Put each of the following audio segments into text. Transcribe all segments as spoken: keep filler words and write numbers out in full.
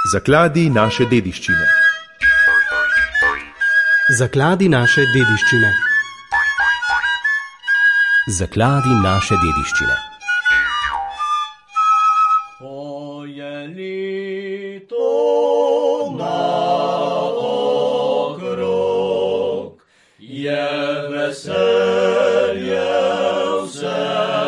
Zakladi naše dediščine. Zakladi naše dediščine. Zakladi naše dediščine. Ko je leto na okrog, je veselje vse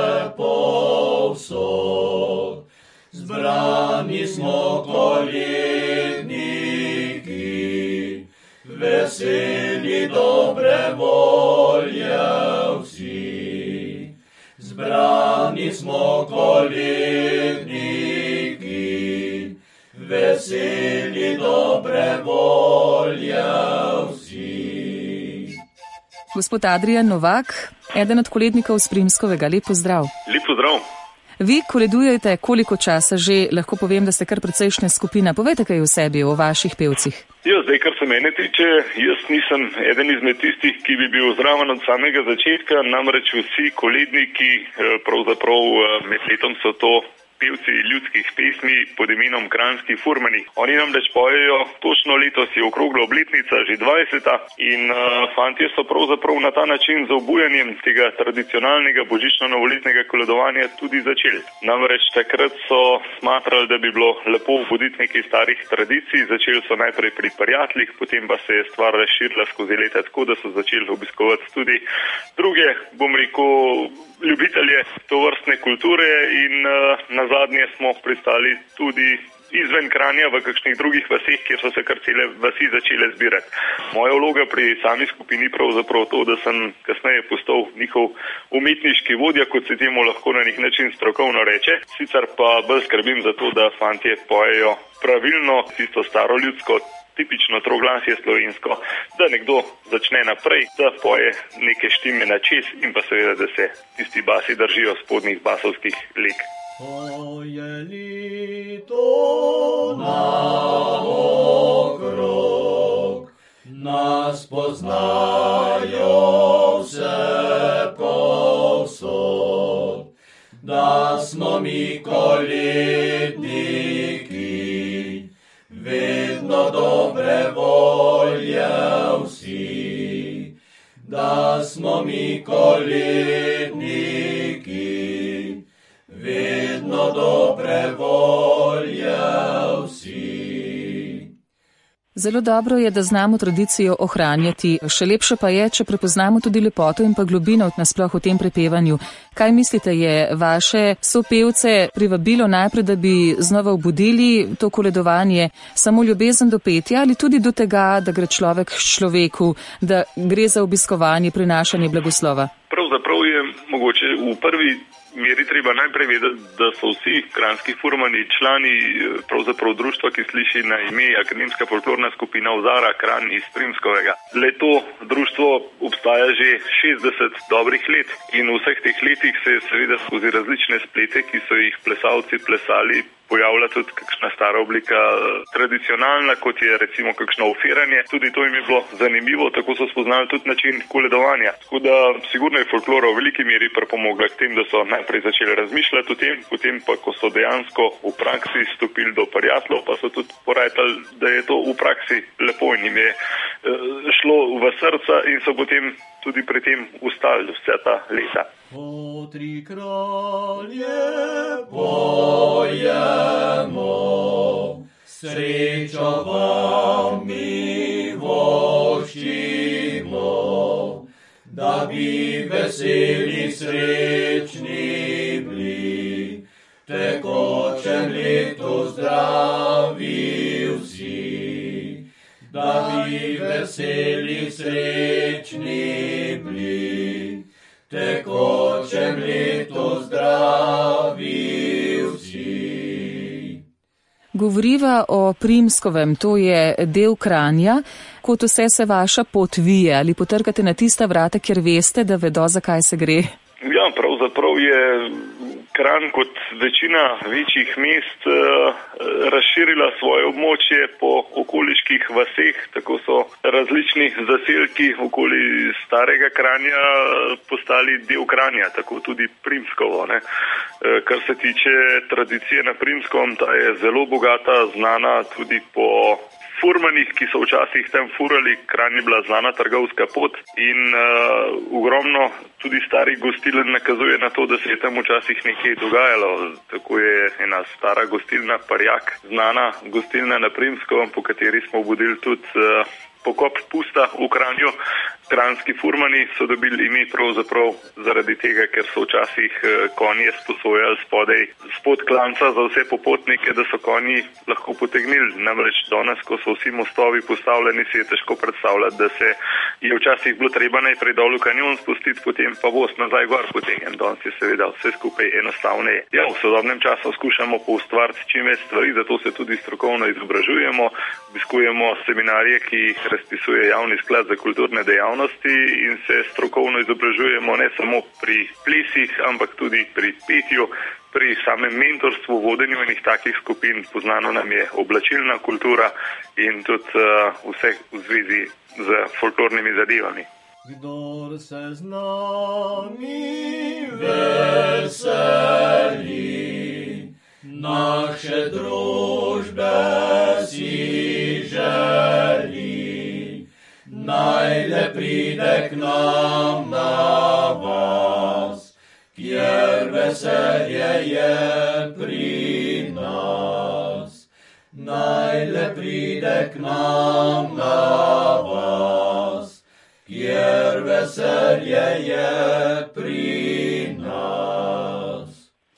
povsod. Zbrani smo koledniki, veseli dobre volje vsi. Zbrani smo koledniki, veseli dobre volje vsi. Gospod Adrijan Novak, eden od kolednikov s Primskovega, lep pozdrav. Lep pozdrav. Vi koledujete koliko časa že, lahko povem, da ste kar precejšnja skupina. Povejte kaj o sebi, o vaših pevcih. Ja, zdaj, kar se mene tiče, jaz nisem eden izmed tistih, ki bi bil zraven od samega začetka, namreč vsi koledniki, pravzaprav med letom so to pevci ljudskih pesmi pod imenom Kranjski furmani. Oni nam reč pojejo, točno letos je okrogla obletnica, že dvajseta, in uh, fantje so pravzaprav na ta način z obujanjem tega tradicionalnega božično-novoletnega koledovanja tudi začeli. Namreč takrat so smatrali, da bi bilo lepo obuditi nekaj starih tradicij, začeli so najprej pri prijateljih, potem pa se je stvar razširila skozi leta tako, da so začeli obiskovati tudi druge, bom rekel, ljubitelje tovrstne kulture in uh, na zadnje smo pristali tudi izven Kranja v kakšnih drugih vaseh, kjer so se kar cele vasi začele zbirati. Moja vloga pri sami skupini pravzaprav to, da sem kasneje postal njihov umetniški vodja, kot se temu lahko na nek način strokovno reče. Sicer pa bolj skrbim za to, da fantje pojejo pravilno, tisto staro ljudsko, tipično troglasje slovensko, da nekdo začne naprej, da poje neke štime na čez in pa seveda, da se tisti basi držijo spodnjih basovskih leg. Ko je leto na okrog, nas poznajo vse povsod, da smo mi koledniki, vedno dobre volje vsi. Da smo mi koledniki, vedno dobre volje vsi. Zelo dobro je, da znamo tradicijo ohranjati. Še lepše pa je, če prepoznamo tudi lepoto in pa globino nasploh v tem prepevanju. Kaj mislite, je vaše sopevce privabilo najprej, da bi znova obudili to koledovanje, samo ljubezen do petja ali tudi do tega, da gre človek k človeku, da gre za obiskovanje, prinašanje blagoslova? Pravzaprav je mogoče v prvi meri treba najprej vedeti, da so vsi kranjski furmani člani pravzaprav društva, ki sliši na ime Akademska folklorna skupina Ozara Kranj iz Primskovega. Le to društvo obstaja že šestdeset dobrih let in v vseh teh letih se je seveda skozi različne splete, ki so jih plesalci plesali, pojavlja tudi kakšna stara oblika tradicionalna, kot je recimo kakšno ofiranje. Tudi to jim je bilo zanimivo, tako so spoznali tudi način koledovanja. Tako da sigurno je folklora v veliki meri pripomogla k tem, da so najprej začeli razmišljati o tem, potem pa, ko so dejansko v praksi stopili do prijateljev, pa so tudi porajtali, da je to v praksi lepo in jim je šlo v srca in so potem tudi pri tem ustali vse ta leta. O tri kralje pojemo, srečo vam mi voščimo, da bi veseli srečni bili, tekočem letu zdravi vsi. Da bi veseli srečni bili, tekočem letu zdravi vsi. Govoriva o Primskovem, to je del Kranja. Kot vse se vaša pot vije, ali potrkate na tista vrata, kjer veste, da vedo, zakaj se gre? Ja, pravzaprav je Kranj kot večina večjih mest razširila svoje območje po okoliških vaseh, tako so različni zaselki okoli starega Kranja postali del Kranja, tako tudi Primskovo. Ne. Kar se tiče tradicije na Primskom, ta je zelo bogata, znana tudi po furmanih, ki so včasih tam furali. Kranj je bila znana trgovska pot in uh, ogromno tudi starih gostiln nakazuje na to, da se je tam včasih nekaj dogajalo. Tako je ena stara gostilna Parjak, znana gostilna na Primskom, po kateri smo obudili tudi uh, pokop pusta v Kranju. Kranjski furmani so dobili ime pravzaprav zaradi tega, ker so včasih konje sposojali spodaj spod klanca za vse popotnike, da so konji lahko potegnili. Namreč danes, ko so vsi mostovi postavljeni, si je težko predstavljati, da se je včasih bilo treba najprej dol v kanjon spustiti, potem pa voz nazaj gor potegnem. Danes je seveda vse skupaj enostavneje. Ja, v sodobnem času skušamo poustvariti čim več stvari, zato se tudi strokovno izobražujemo, obiskujemo seminarije, ki jih razpisuje Javni sklad za kulturne dejavnosti in se strokovno izobražujemo ne samo pri plesih, ampak tudi pri petju, pri samem mentorstvu, vodenju enih takih skupin. Poznano nam je oblačilna kultura in tudi uh, vse v zvezi z folklornimi zadevami. Kdor se z nami veseli, naše družbe si želi, najle pride k nam na vas, kjer veselje je pri nas. Najle pride k nam na vas, kjer veselje je pri nas.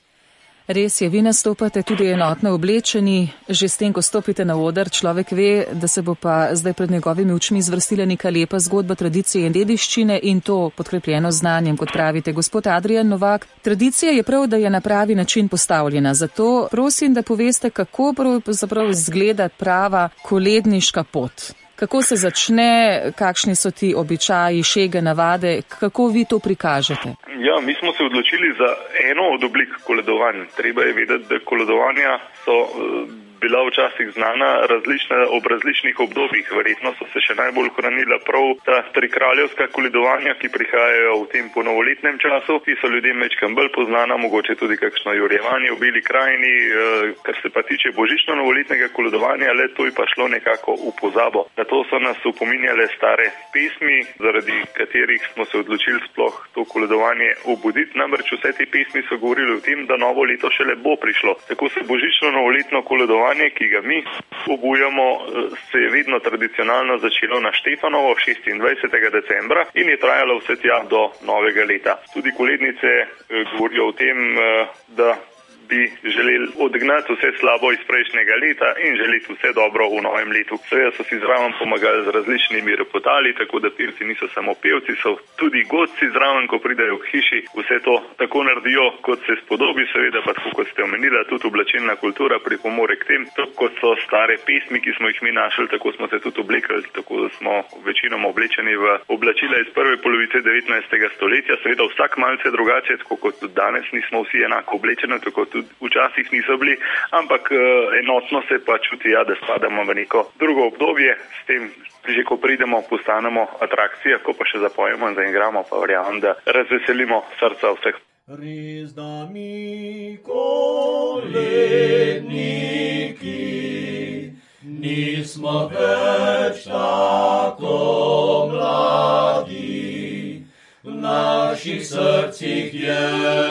Res je, vi nastopate tudi enotno oblečeni, že s tem, ko stopite na oder, človek ve, da se bo pa zdaj pred njegovimi očmi zvrstila neka lepa zgodba tradicije in dediščine in to podkrepljeno znanjem, kot pravite. Gospod Adrijan Novak, tradicija je prav, da je na pravi način postavljena, zato prosim, da poveste, kako pravzaprav izgleda prava koledniška pot. Kako se začne, kakšni so ti običaji, šege, navade, kako vi to prikažete? Ja, mi smo se odločili za eno od oblik koledovanj. Treba je vedeti, da koledovanja so bila včasih znana različna, ob različnih obdobjih. Verjetno so se še najbolj hranila prav ta trikraljevska koledovanja, ki prihajajo v tem ponovoletnem času, ki so ljudem večkrat bolj poznana, mogoče tudi kakšno jurjevanje v Beli krajini. Kar se pa tiče božično-novoletnega koledovanja, le to je pa šlo nekako v pozabo. Na to so nas upominjale stare pesmi, zaradi katerih smo se odločili sploh to koledovanje obuditi. Namreč vse te pesmi so govorili o tem, da novo leto šele bo prišlo. Tako se božično-novoletno koledovanje, ki ga mi obujamo, se je vedno tradicionalno začelo na Štefanovo šestindvajsetega decembra in je trajalo vse tja do novega leta. Tudi kolednice govorijo o tem, da bi želeli odgnati vse slabo iz prejšnjega leta in želeti vse dobro v novem letu. Seveda so si zraven pomagali z različnimi repotali, tako da pevci niso samo pevci, so tudi godci zraven, ko pridajo k hiši. Vse to tako naredijo, kot se spodobi, seveda pa tako, kot ste omenila, tudi oblačilna kultura pripomore k tem. Tako kot so stare pesmi, ki smo jih mi našli, tako smo se tudi oblekali, tako da smo večinoma oblečeni v oblačila iz prve polovice devetnajstega stoletja. Seveda vsak malce drugače, tako kot tudi danes nismo vsi enako oblečeni, tako tudi včasih niso bili, ampak enotno se pa čuti, ja, da spadamo v neko drugo obdobje, s tem, že ko pridemo, postanemo atrakcija, ko pa še zapojemo in zaigramo, pa verjamem, da razveselimo srca vseh. Res da mi koledniki nismo več tako mladi, v naših srcih je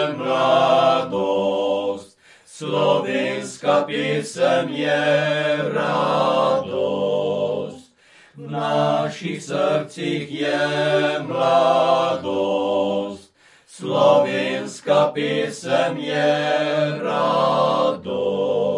mladost, slovenska pesem je radost. V naših srcih je mladost, slovenska pesem je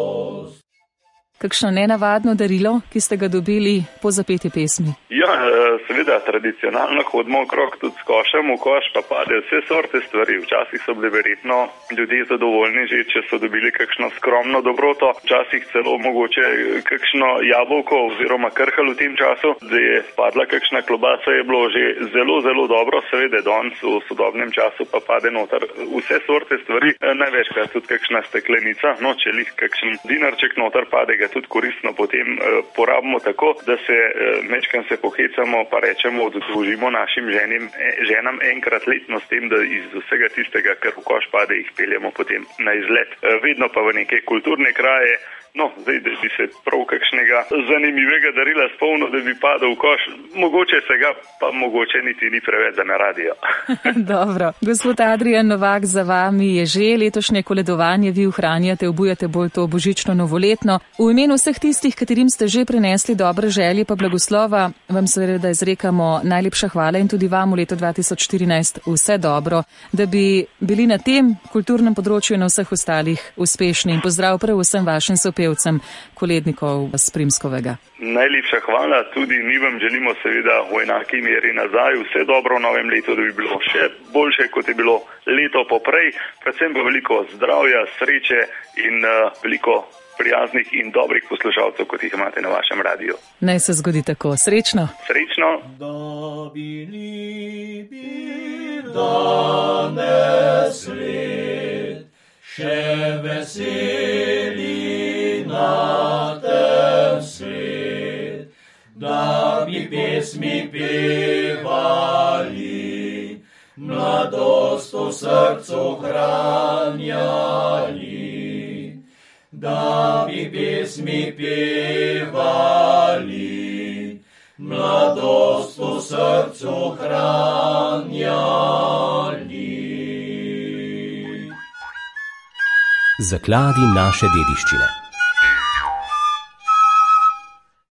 radost. Kakšno nenavadno darilo, ki ste ga dobili po zapeti pesmi? Ja, seveda tradicionalno hodimo okrog tudi s košem, v koš pa pade vse sorte stvari. Včasih so bili verjetno ljudje zadovoljni že, če so dobili kakšno skromno dobroto, včasih celo mogoče kakšno jabolko oziroma krhal v tem času, da je padla kakšna klobasa, je bilo že zelo, zelo dobro. Seveda danes v sodobnem času pa pade noter vse sorte stvari, največkrat tudi kakšna steklenica, no če lih kakšen dinarček noter pade, ga tudi koristno potem eh, porabimo tako, da se eh, mečkam se pohecamo, pa rečemo, oddolžimo našim ženim, eh, ženam enkrat letno s tem, da iz vsega tistega, kar v koš pade, jih peljemo potem na izlet. Eh, vedno pa v neke kulturne kraje. No, zdaj, da bi se prav kakšnega zanimivega darila spomnil, da bi padel v koš, mogoče se ga, pa mogoče niti ni preveč, da ne radijo. Dobro. Gospod Adrijan Novak, za vami je že letošnje koledovanje, vi ohranjate, obujate bolj to božično novoletno. V imenu vseh tistih, katerim ste že prinesli dobre želje pa blagoslova, vam seveda izrekamo najlepša hvala in tudi vam v letu dva tisoč štirinajst vse dobro, da bi bili na tem kulturnem področju in na vseh ostalih uspešni. In pozdrav prav vsem vašim sopevcem. Kolednikov z Primskovega. Najlepša hvala, tudi mi vam želimo seveda v enaki meri nazaj vse dobro v novem letu, da bi bilo še boljše, kot je bilo leto poprej, predvsem pa veliko zdravja, sreče in uh, veliko prijaznih in dobrih poslušalcev, kot jih imate na vašem radiju. Naj se zgodi tako. Srečno. Srečno. Da bili bi danes let, še veseli na tem svet, da bi pesmi pevali, mladost v srcu hranjali, da bi pesmi pevali, mladost v srcu hranjali. Zakladi naše dediščine.